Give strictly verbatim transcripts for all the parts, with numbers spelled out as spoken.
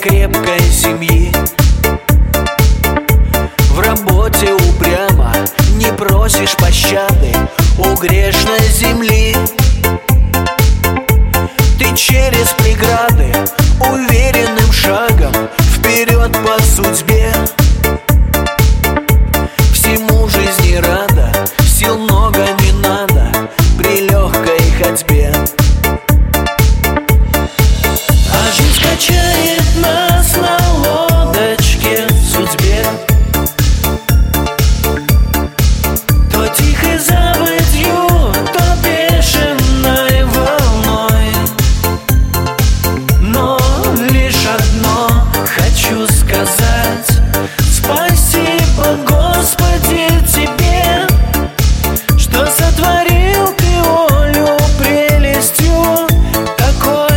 крепкой семьи. В работе упрямо не просишь пощады у грешной земли. Ты через преграды уверенным шагом вперед по судьбе. Всему жизни рада, сил много не надо при легкой ходьбе. А жизнь качает нас на лодочке в судьбе. То тихой заводью, то бешеной волной. Но лишь одно хочу сказать: спасибо, Господи, Тебе, что сотворил Ты волю прелестью такой.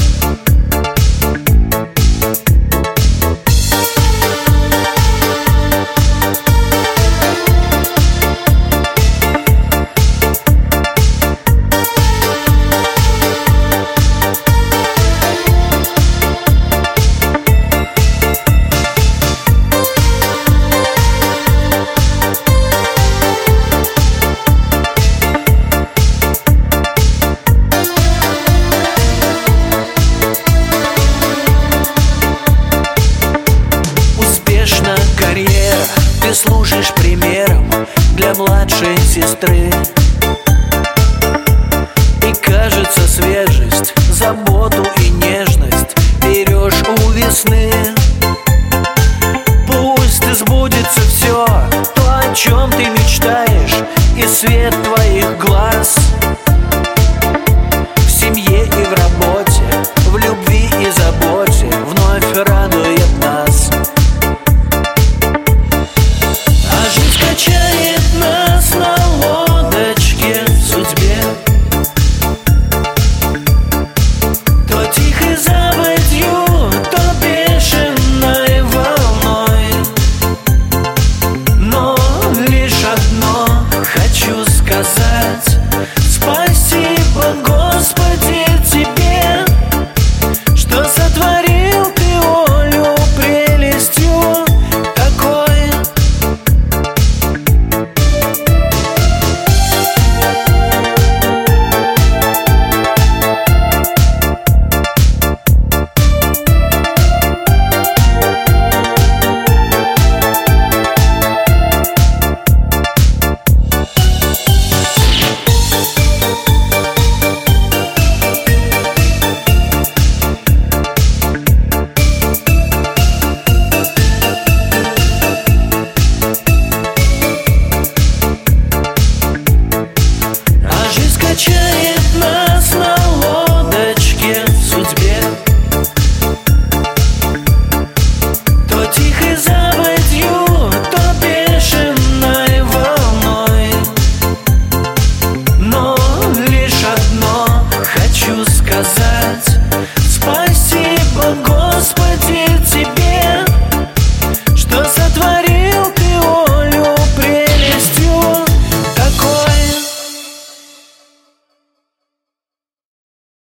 Карьера, ты служишь примером для младшей сестры. И кажется, свежесть, заботу и нежность берешь у весны. Пусть сбудется все то, о чем ты мечтаешь, и свет твоих глаз